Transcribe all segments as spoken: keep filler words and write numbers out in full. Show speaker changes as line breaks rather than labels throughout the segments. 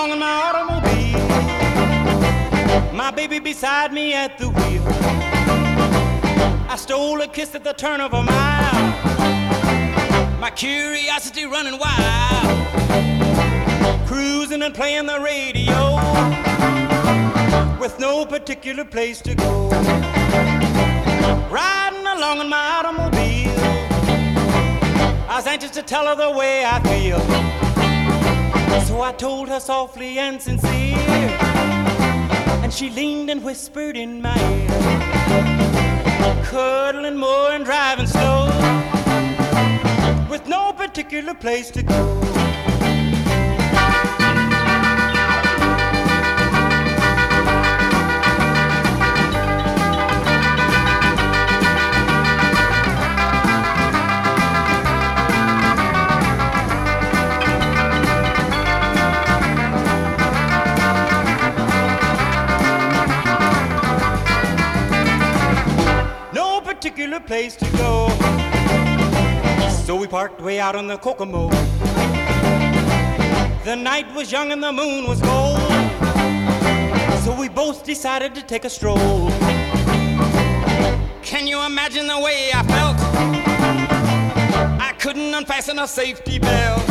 along in my automobile, my baby beside me at the wheel. I stole a kiss at the turn of a mile, my curiosity running wild, cruising and playing the radio with no particular place to go. Riding along in my automobile, I was anxious to tell her the way I feel. So I told her softly and sincere, and she leaned and whispered in my ear, cuddling more and driving slow, with no particular place to go. Particular place to go. So we parked way out on the Kokomo. The night was young and the moon was gold, so we both decided to take a stroll. Can you imagine the way I felt? I couldn't unfasten a safety belt,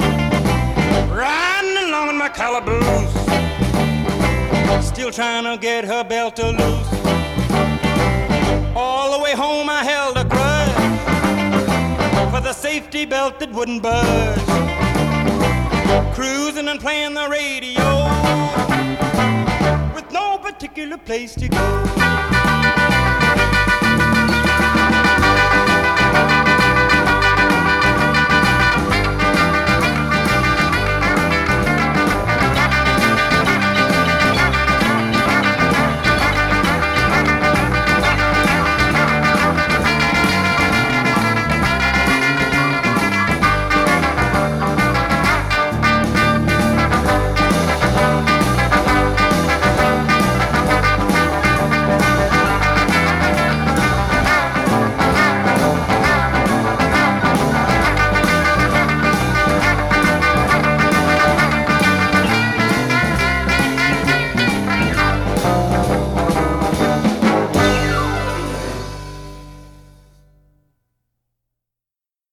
riding along in my calaboose, still trying to get her belt to loose. All the way home I held a grudge for the safety belt that wouldn't budge, cruising and playing the radio with no particular place to go.